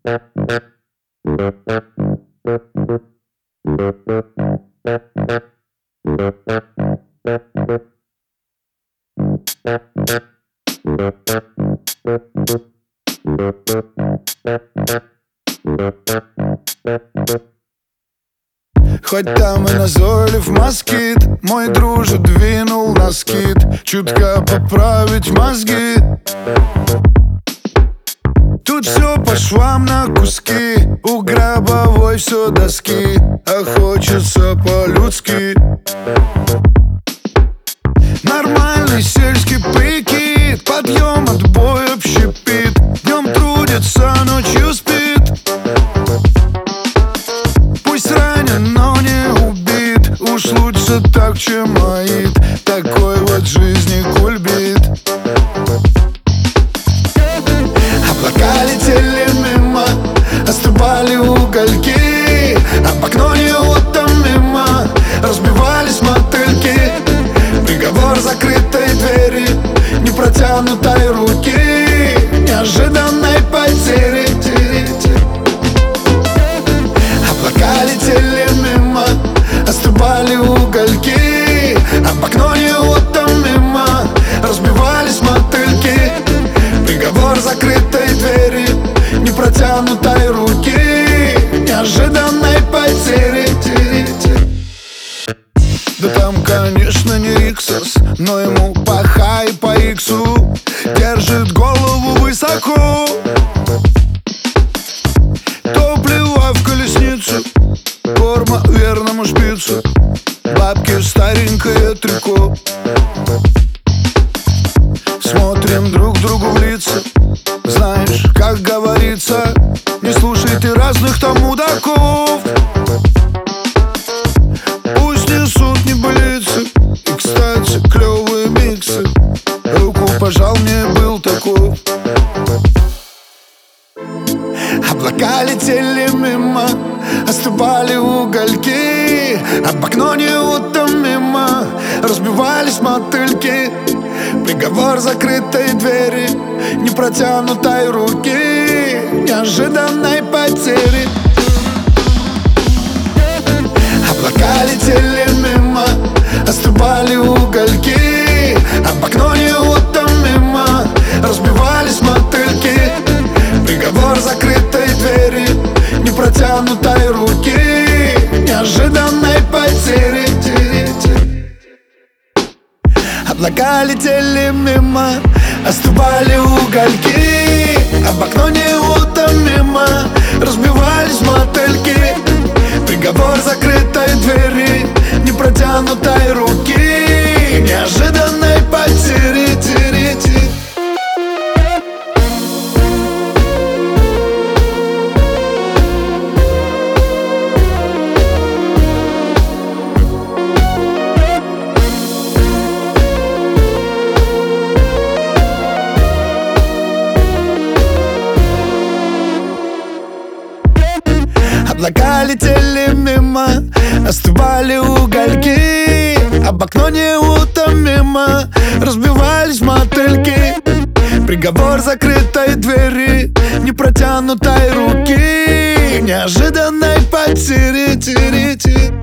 Хоть там и назойлив москит, мой друже двинул на скит, чутка поправить мозги. Тут все по швам на куски, у гробовой все доски, а хочется по-людски. Нормальный сельский прикид, подъем, отбой, общепит. Днем трудится, ночью спит. Пусть ранен, но не убит. Уж лучше так, чем моит. Такой вот жизни кульбит. Облака летели мимо, остывали угольки. Об окно неутомимо разбивались мотыльки. Приговор закрытой двери, не протянутой руки, неожиданной потери. Облака летели мимо, остывали угольки. Об окно неутомимо разбивались мотыльки. Приговор закрытой двери, не протянутой руки, неожиданной потери. Да там, конечно, не Риксос, но ему по хай, по иксу. Держит голову высоко. Топливо в колесницу, форма верному шпицу, бабки старенькое трико. Смотрим друг другу в лица. Знаешь, как говорится, не слушай ты разных там мудаков. Пусть несут небылицы, и, кстати, клевые миксы. Руку пожал, мне был таков. Облака летели мимо, остывали угольки. Об окно неутомимо разбивались мотыльки. Приговор закрытой двери, не протянутой руки, неожиданной потери. Облака летели мимо, остывали угольки. Об окно неутомимо разбивались мотыльки. Приговор закрытой двери, не протянутой руки, неожиданной потери. Облака летели мимо, остывали угольки. Об окно неутомимо разбивались мотыльки. Приговор закрытой двери, не протянутой руки, неожиданной потери. Облака летели мимо, остывали угольки. Об окно неутомимо разбивались мотыльки. Приговор закрытой двери, не протянутой руки, неожиданной потери.